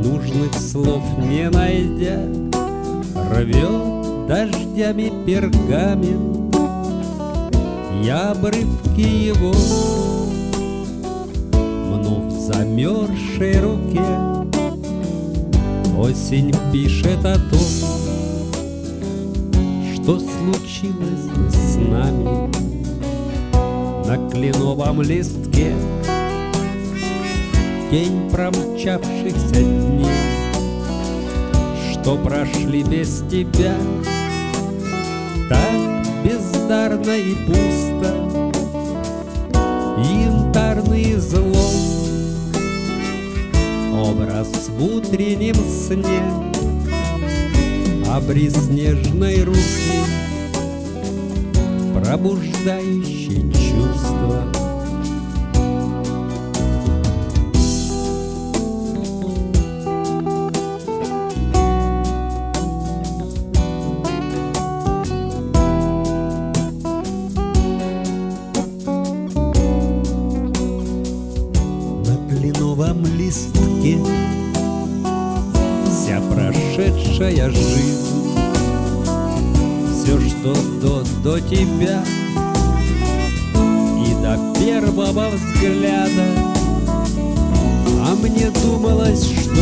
нужных слов не найдя, рвет дождями пергамент. Я обрывки его мну в замерзшей руке. Осень пишет о том, что случилось с нами. На кленовом листке тень промчавшихся дней, что прошли без тебя так бездарно и пусто. Янтарный излом, образ в утреннем сне, обрез нежной руки, пробуждающий чувства. На кленовом листке вся прошедшая жизнь, все, что до тебя и до первого взгляда. А мне думалось, что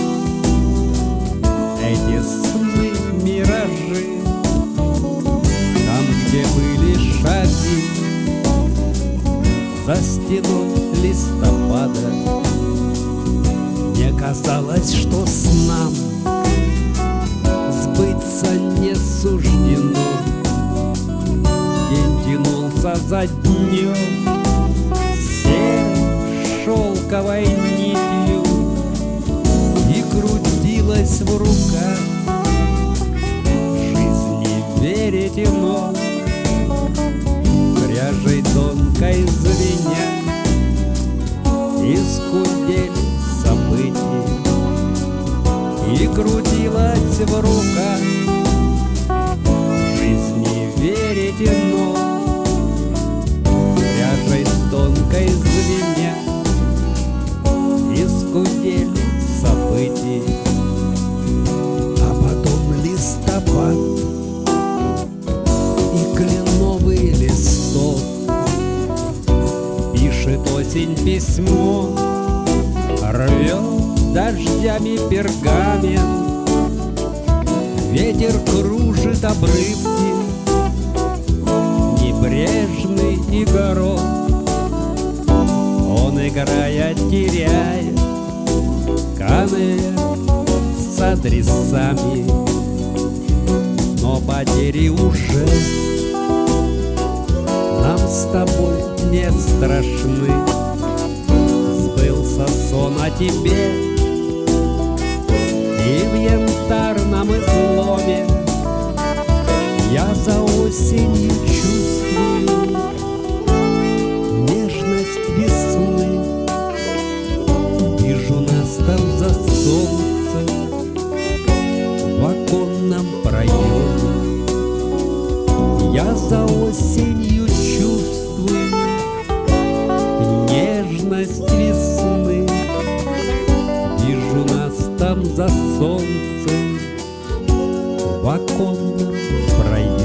эти сны — миражи. Там, где были шаги за стеной листопада, мне казалось, что снам сбыться не суждено. День тянулся за днем серой шелковой нитью и крутилась в руках. Жизни веретено, пряжей тонкой звеня, искудели событий и крутилась в руках. Жизни веретено, пряжей тонкой звеня, искудели событий. А потом листопад и кленовый листок, пишет осень письмо, рвет дождями пергамент. Ветер кружит обрывки, небрежный и город. Он, играя, теряет конверт с адресами, но потери уже нам с тобой не страшны. Сбылся сон о тебе, и в янтарном изломе я за осенью чувствую нежность весны. Вижу нас там за солнцем в оконном проеме. Я за осенью чувствую нежность весны. Вижу нас там за солнцем в оконном проеме.